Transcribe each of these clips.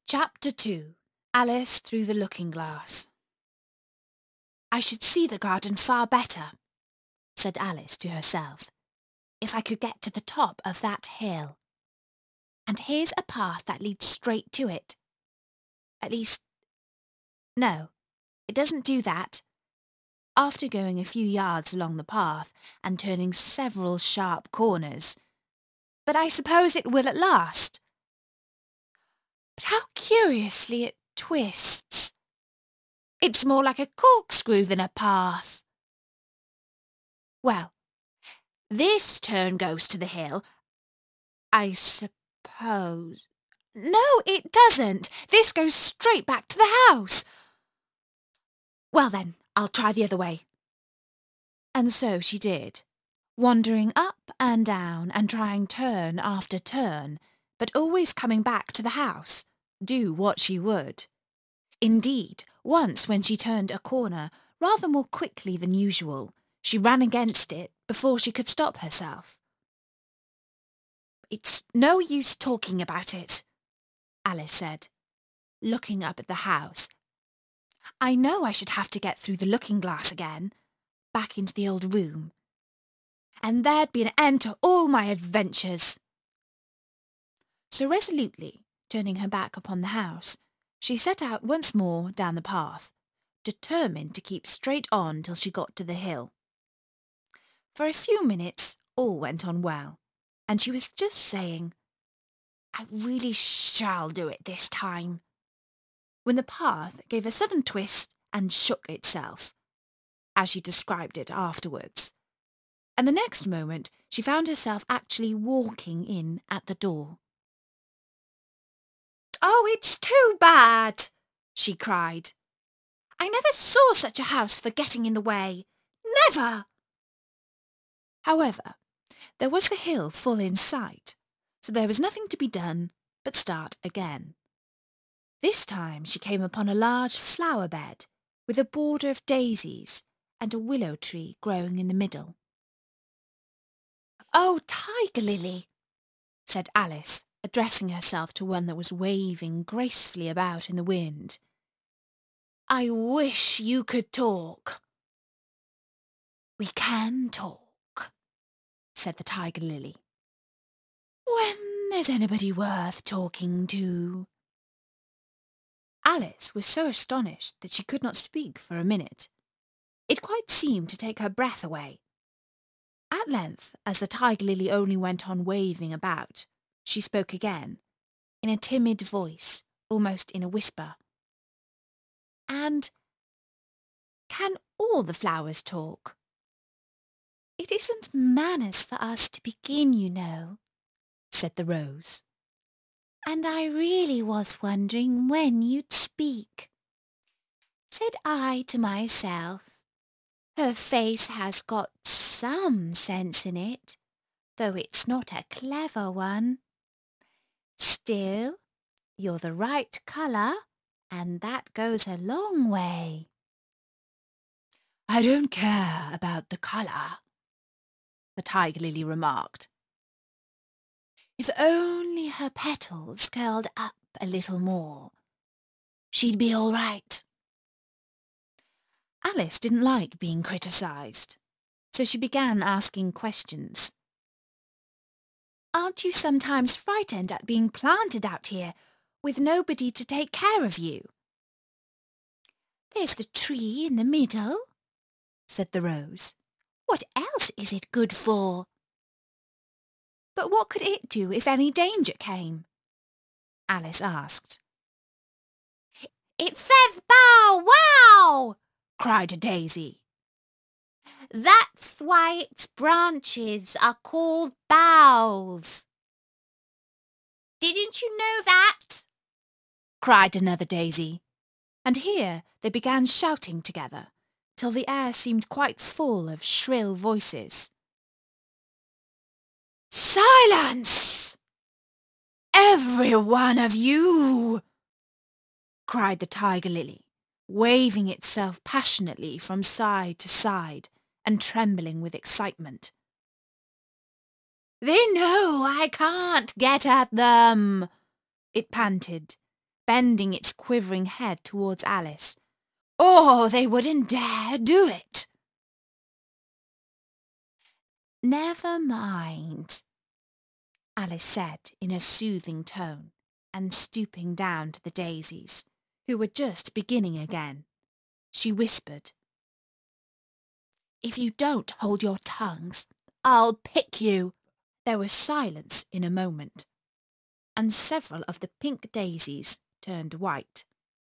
Chapter 2. Alice Through the Looking-Glass. "I should see the garden far better," said Alice to herself, "if I could get to the top of that hill. And here's a path that leads straight to it. At least, no, it doesn't do that." After going a few yards along the path and turning several sharp corners, "But I suppose it will at last. But how curiously it twists. It's more like a corkscrew than a path. Well, this turn goes to the hill, I suppose. No, it doesn't. This goes straight back to the house. Well then, I'll try the other way." And so she did, wandering up and down and trying turn after turn, but always coming back to the house, do what she would. Indeed, once when she turned a corner rather more quickly than usual, she ran against it before she could stop herself. "It's no use talking about it," Alice said, looking up at the house. "I know I should have to get through the looking-glass again, back into the old room, and there'd be an end to all my adventures." So resolutely, turning her back upon the house, she set out once more down the path, determined to keep straight on till she got to the hill. For a few minutes all went on well, and she was just saying, "I really shall do it this time," when the path gave a sudden twist and shook itself, as she described it afterwards, and the next moment she found herself actually walking in at the door. "Oh, it's too bad!" she cried. "I never saw such a house for getting in the way. Never!" However, there was the hill full in sight, so there was nothing to be done but start again. This time she came upon a large flower bed with a border of daisies and a willow tree growing in the middle. "Oh, Tiger Lily," said Alice, addressing herself to one that was waving gracefully about in the wind, "I wish you could talk." "We can talk," said the Tiger Lily, "when there's anybody worth talking to." Alice was so astonished that she could not speak for a minute. It quite seemed to take her breath away. At length, as the Tiger Lily only went on waving about, she spoke again, in a timid voice, almost in a whisper. "And can all the flowers talk?" "It isn't manners for us to begin, you know," said the Rose. "And I really was wondering when you'd speak. Said I to myself, her face has got some sense in it, though it's not a clever one. Still, you're the right colour, and that goes a long way." "I don't care about the colour," the Tiger Lily remarked. "If only her petals curled up a little more, she'd be all right." Alice didn't like being criticised, so she began asking questions. "Aren't you sometimes frightened at being planted out here with nobody to take care of you?" "There's the tree in the middle," said the Rose. "What else is it good for?" "But what could it do if any danger came?" Alice asked. "It says bow wow!" cried a daisy. "That's why its branches are called boughs." "Didn't you know that?" cried another daisy, and here they began shouting together, till the air seemed quite full of shrill voices. "Silence, every one of you!" cried the Tiger Lily, waving itself passionately from side to side and trembling with excitement. "They know I can't get at them," it panted, bending its quivering head towards Alice. "Or they wouldn't dare do it." "Never mind," Alice said in a soothing tone, and stooping down to the daisies, who were just beginning again, she whispered, "If you don't hold your tongues, I'll pick you." There was silence in a moment, and several of the pink daisies turned white.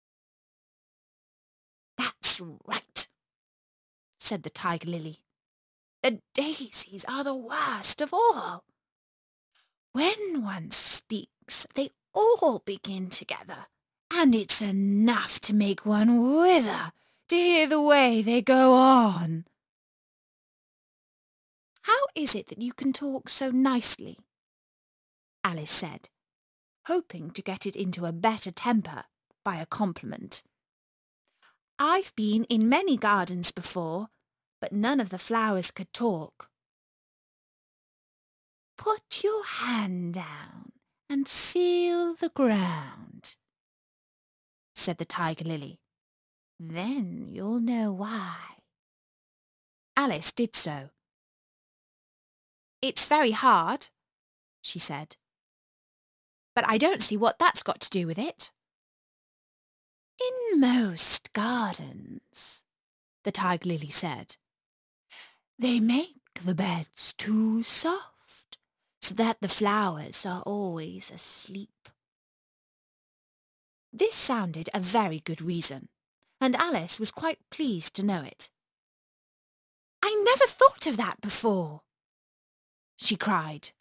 "That's right," said the tiger lily. "The daisies are the worst of all. When one speaks, they all begin together, and it's enough to make one wither to hear the way they go on." "How is it that you can talk so nicely?" Alice said, hoping to get it into a better temper by a compliment. "I've been in many gardens before, but none of the flowers could talk." "Put your hand down and feel the ground," said the tiger lily. "Then you'll know why." Alice did so. "It's very hard," she said, "but I don't see what that's got to do with it." "In most gardens," the tiger lily said, "they make the beds too soft, so that the flowers are always asleep." This sounded a very good reason, and Alice was quite pleased to know it. "I never thought of that before," she cried.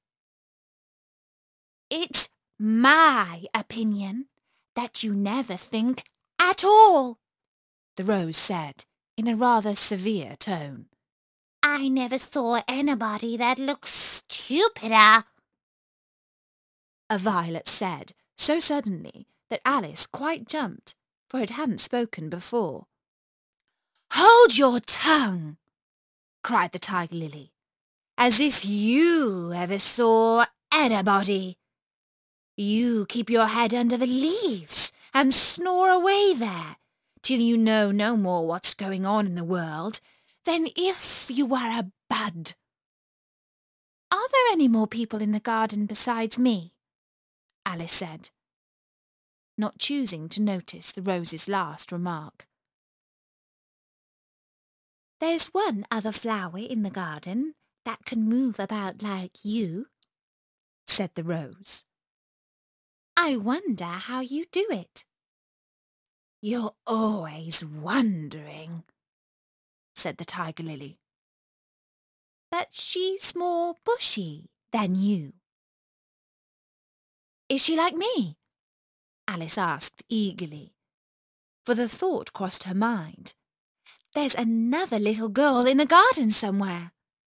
"It's my opinion that you never think at all," the rose said in a rather severe tone. "I never saw anybody that looked stupider," a violet said so suddenly that Alice quite jumped, for it hadn't spoken before. "Hold your tongue!" cried the tiger lily. "As if you ever saw anybody! You keep your head under the leaves and snore away there till you know no more what's going on in the world than if you were a bud." "Are there any more people in the garden besides me?" Alice said, not choosing to notice the rose's last remark. "There's one other flower in the garden that can move about like you," said the rose. "I wonder how you do it." "You're always wondering," said the tiger lily. "But she's more bushy than you." "Is she like me?" Alice asked eagerly, for the thought crossed her mind. "There's another little girl in the garden somewhere."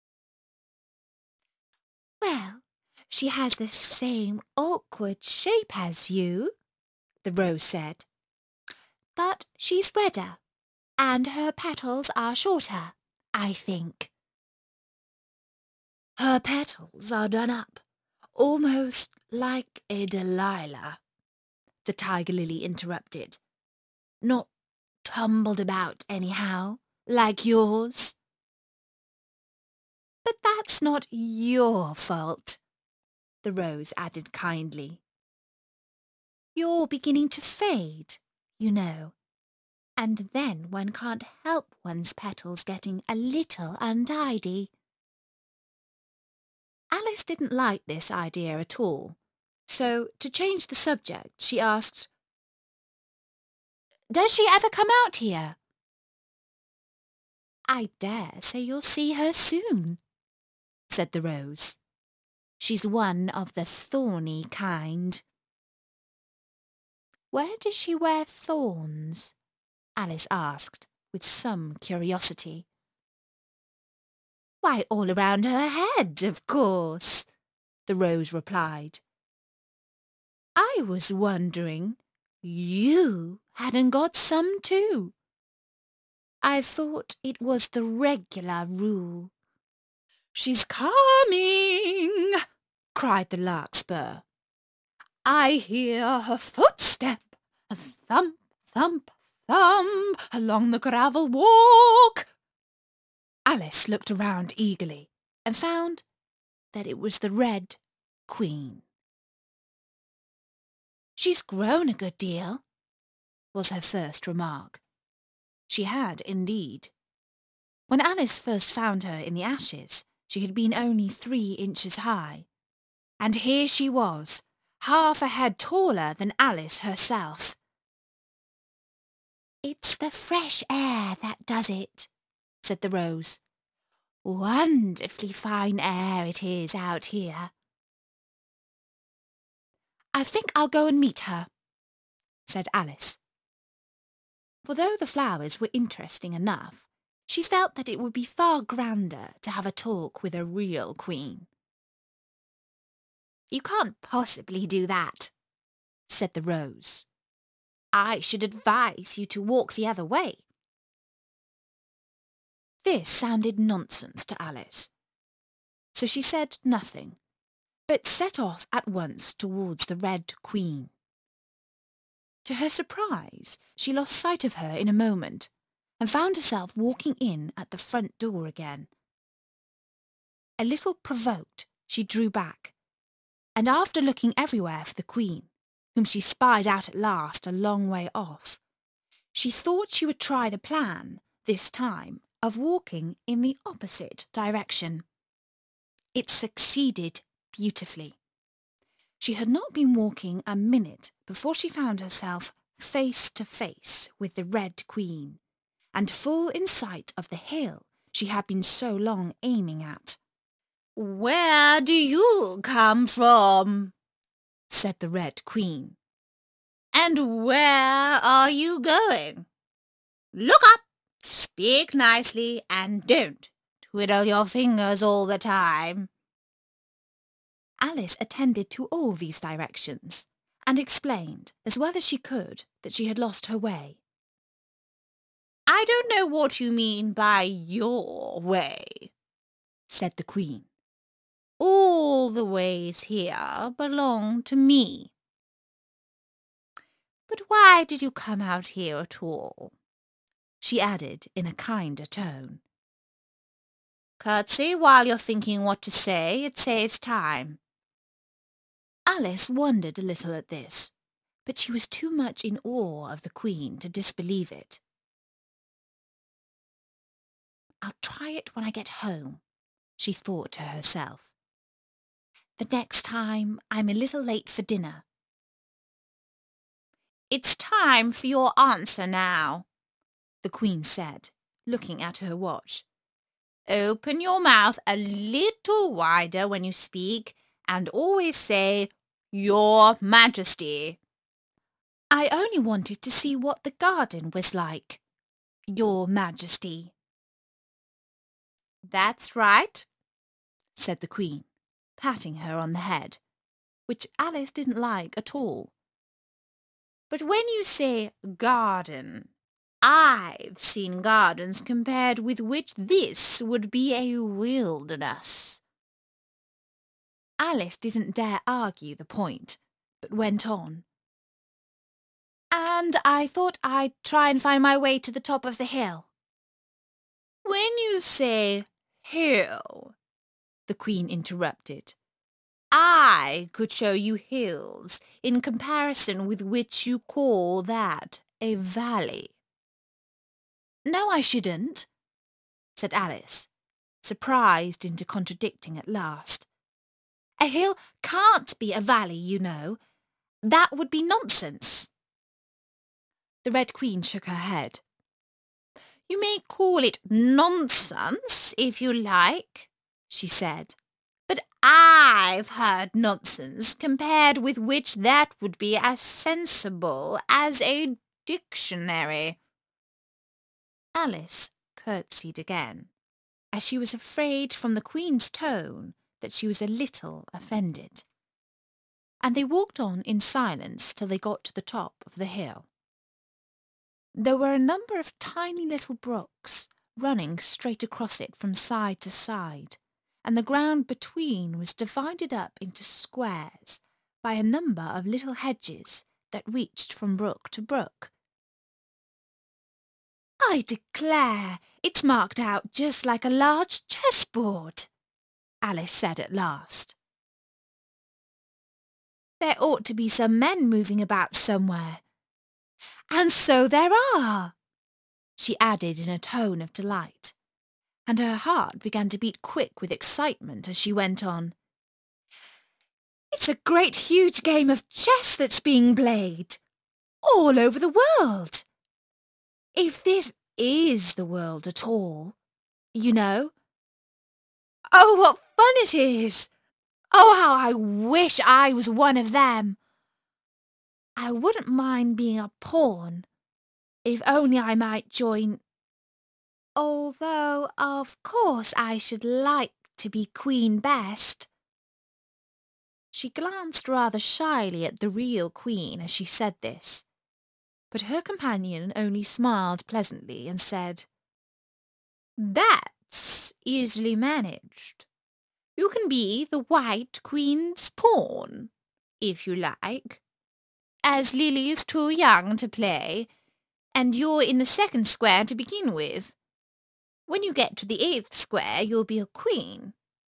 "Well, she has the same awkward shape as you," the rose said, "but she's redder, and her petals are shorter, I think." "Her petals are done up, almost like a Delilah," the tiger lily interrupted. "Not tumbled about anyhow, like yours." "But that's not your fault," the rose added kindly. "You're beginning to fade, you know, and then one can't help one's petals getting a little untidy." Alice didn't like this idea at all, so to change the subject she asked, "Does she ever come out here?" "I dare say you'll see her soon," said the rose. "She's one of the thorny kind." "Where does she wear thorns?" Alice asked, with some curiosity. "Why, all around her head, of course," the rose replied. "I was wondering you hadn't got some too. I thought it was the regular rule." "She's coming!" cried the larkspur. "I hear her footstep thump, thump, thump, along the gravel walk. Alice looked around eagerly and found that it was the Red Queen. "She's grown a good deal," was her first remark. She had indeed. When Alice first found her in the ashes, she had been only 3 inches high. And here she was, half a head taller than Alice herself. "It's the fresh air that does it," said the Rose. "Wonderfully fine air it is out here." "I think I'll go and meet her," said Alice. For though the flowers were interesting enough, she felt that it would be far grander to have a talk with a real queen. "You can't possibly do that," said the Rose. "I should advise you to walk the other way." This sounded nonsense to Alice, so she said nothing, but set off at once towards the Red Queen. To her surprise, she lost sight of her in a moment, and found herself walking in at the front door again. A little provoked, she drew back, and after looking everywhere for the Queen, whom she spied out at last a long way off, she thought she would try the plan, this time, of walking in the opposite direction. It succeeded beautifully. She had not been walking a minute before she found herself face to face with the Red Queen, and full in sight of the hill she had been so long aiming at. "Where do you come from?" said the Red Queen. "And where are you going? Look up, speak nicely, and don't twiddle your fingers all the time." Alice attended to all these directions, and explained as well as she could that she had lost her way. "I don't know what you mean by your way," said the Queen. "All the ways here belong to me." "But why did you come out here at all?" she added in a kinder tone. "Curtsy while you're thinking what to say. It saves time." Alice wondered a little at this, but she was too much in awe of the Queen to disbelieve it. "I'll try it when I get home," she thought to herself. "The next time I'm a little late for dinner." "It's time for your answer now," the Queen said, looking at her watch. "Open your mouth a little wider when you speak, and always say, 'Your Majesty.'" "I only wanted to see what the garden was like, Your Majesty." "That's right," said the Queen, patting her on the head, which Alice didn't like at all. "But when you say garden, I've seen gardens compared with which this would be a wilderness." Alice didn't dare argue the point, but went on. "And I thought I'd try and find my way to the top of the hill." "When you say hill," the Queen interrupted, "I could show you hills in comparison with which you call that a valley." "No, I shouldn't," said Alice, surprised into contradicting at last. "A hill can't be a valley, you know. That would be nonsense." The Red Queen shook her head. "You may call it nonsense if you like," she said, "but I've heard nonsense compared with which that would be as sensible as a dictionary." Alice curtsied again, as she was afraid from the Queen's tone that she was a little offended. And they walked on in silence till they got to the top of the hill. There were a number of tiny little brooks running straight across it from side to side, and the ground between was divided up into squares by a number of little hedges that reached from brook to brook. "I declare, it's marked out just like a large chessboard," Alice said at last. "There ought to be some men moving about somewhere. And so there are," she added in a tone of delight, and her heart began to beat quick with excitement as she went on. "It's a great huge game of chess that's being played, all over the world. If this is the world at all, you know. Oh, what fun it is! Oh, how I wish I was one of them! I wouldn't mind being a pawn, if only I might join, although of course I should like to be queen best." She glanced rather shyly at the real queen as she said this, but her companion only smiled pleasantly and said, "That's easily managed. You can be the White Queen's pawn, if you like, as Lily's too young to play, and you're in the second square to begin with. When you get to the 8th square, you'll be a queen."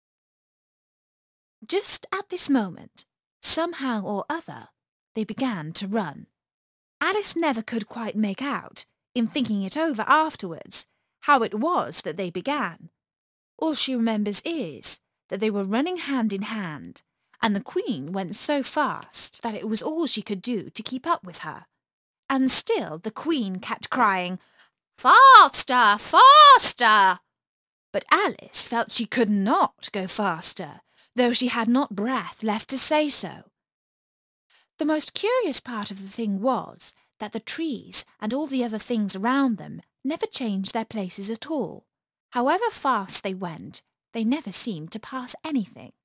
Just at this moment, somehow or other, they began to run. Alice never could quite make out, in thinking it over afterwards, how it was that they began. All she remembers is that they were running hand in hand, and the Queen went so fast that it was all she could do to keep up with her. And still the Queen kept crying, "Faster! Faster!" But Alice felt she could not go faster, though she had not breath left to say so. The most curious part of the thing was that the trees and all the other things around them never changed their places at all. However fast they went, they never seemed to pass anything.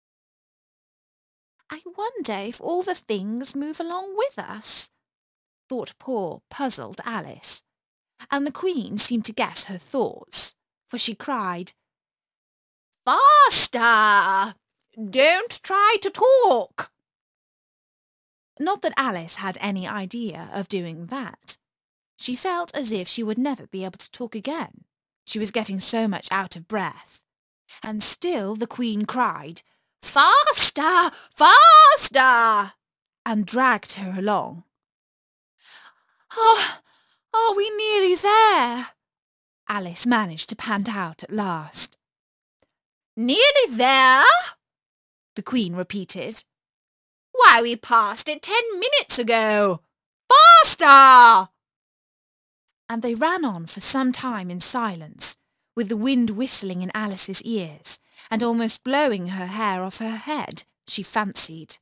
"I wonder if all the things move along with us," thought poor, puzzled Alice. And the Queen seemed to guess her thoughts, for she cried, "Faster! Don't try to talk!" Not that Alice had any idea of doing that. She felt as if she would never be able to talk again. She was getting so much out of breath. And still the Queen cried, "Faster! Faster!" and dragged her along. "Oh, are we nearly there?" Alice managed to pant out at last. "Nearly there?" the Queen repeated. "Why, we passed it 10 minutes ago! Faster!" And they ran on for some time in silence, with the wind whistling in Alice's ears, and almost blowing her hair off her head, she fancied.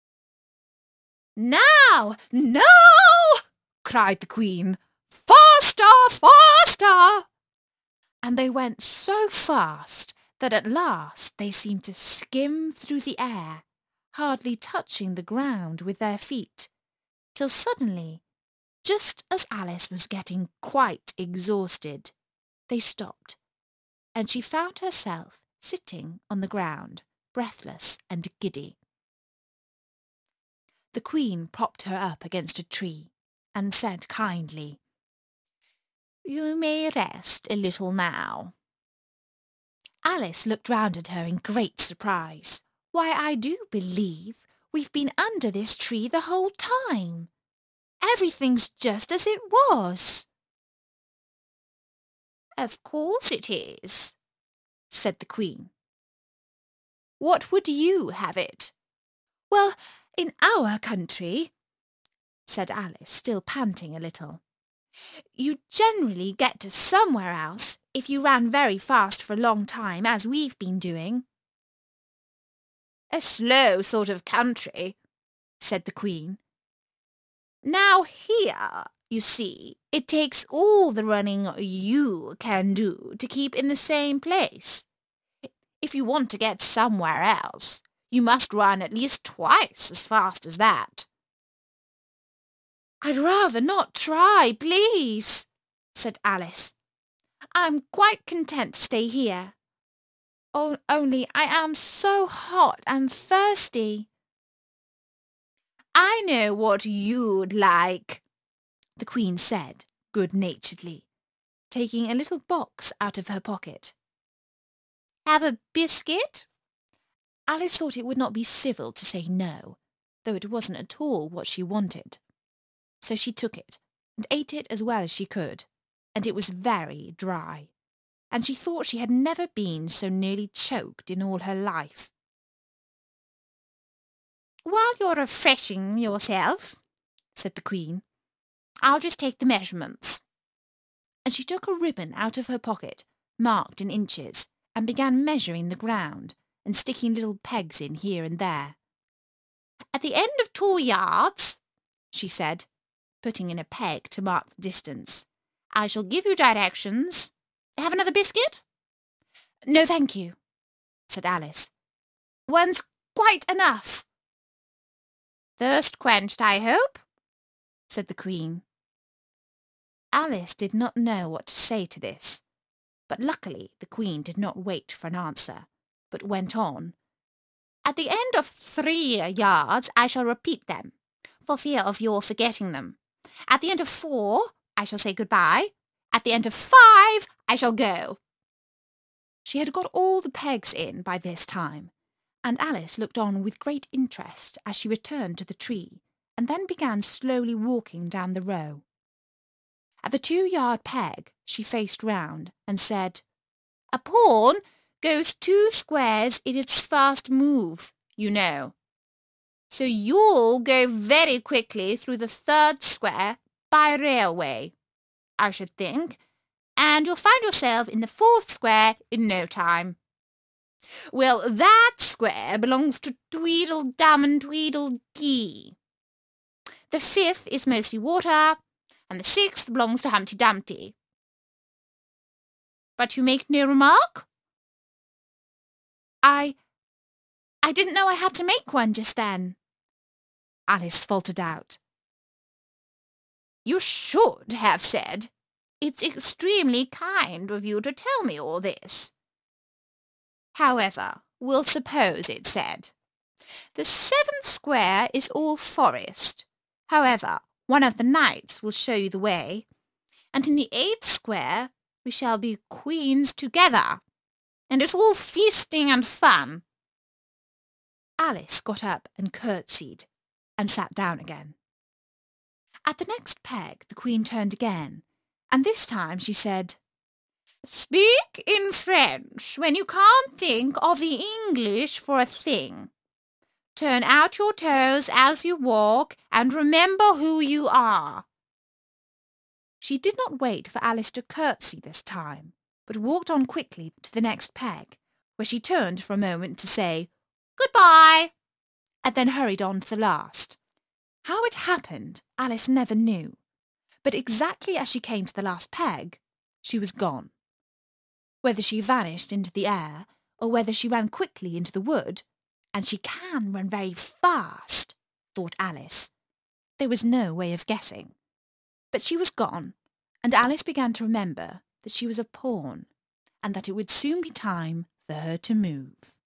"Now! Now!" cried the Queen. "Faster! Faster!" And they went so fast that at last they seemed to skim through the air, hardly touching the ground with their feet, till suddenly, just as Alice was getting quite exhausted, they stopped, and she found herself sitting on the ground, breathless and giddy. The Queen propped her up against a tree, and said kindly, "You may rest a little now." Alice looked round at her in great surprise. "Why, I do believe we've been under this tree the whole time. Everything's just as it was." "Of course it is," said the Queen. "What would you have it?" "Well, in our country," said Alice, still panting a little, "you generally get to somewhere else if you ran very fast for a long time, as we've been doing." "A slow sort of country," said the Queen. "Now here, you see, it takes all the running you can do to keep in the same place. If you want to get somewhere else, you must run at least twice as fast as that." "I'd rather not try, please," said Alice. "I'm quite content to stay here. Only I am so hot and thirsty." I know what you'd like, the Queen said good-naturedly, taking a little box out of her pocket. Have a biscuit? Alice thought it would not be civil to say no, though it wasn't at all what she wanted. So she took it, and ate it as well as she could, and it was very dry, and she thought she had never been so nearly choked in all her life. While you're refreshing yourself, said the Queen, I'll just take the measurements. And she took a ribbon out of her pocket, marked in inches, and began measuring the ground, and sticking little pegs in here and there. At the end of 2 yards, she said, putting in a peg to mark the distance, I shall give you directions. Have another biscuit? No, thank you, said Alice. One's quite enough. Thirst quenched, I hope, said the Queen. Alice did not know what to say to this, but luckily the Queen did not wait for an answer, but went on. At the end of 3 yards I shall repeat them, for fear of your forgetting them. At the end of 4 I shall say goodbye. At the end of 5 I shall go. She had got all the pegs in by this time, and Alice looked on with great interest as she returned to the tree, and then began slowly walking down the row. At the 2-yard peg she faced round and said, A pawn goes 2 squares in its first move, you know. So you'll go very quickly through the 3rd square by railway, I should think, and you'll find yourself in the 4th square in no time. Well, that square belongs to Tweedledum and Tweedledee. The 5th is mostly water, and the 6th belongs to Humpty Dumpty. But you make no remark? I didn't know I had to make one just then, Alice faltered out. You should have said. It's extremely kind of you to tell me all this. However, we'll suppose it said. The 7th square is all forest. However, one of the knights will show you the way. And in the 8th square we shall be queens together. And it's all feasting and fun. Alice got up and curtsied, and sat down again. At the next peg the Queen turned again, and this time she said, Speak in French when you can't think of the English for a thing. Turn out your toes as you walk, and remember who you are. She did not wait for Alice to curtsy this time, but walked on quickly to the next peg, where she turned for a moment to say, Goodbye, and then hurried on to the last. How it happened, Alice never knew, but exactly as she came to the last peg, she was gone. Whether she vanished into the air, or whether she ran quickly into the wood, and she can run very fast, thought Alice. There was no way of guessing. But she was gone, and Alice began to remember that she was a pawn, and that it would soon be time for her to move.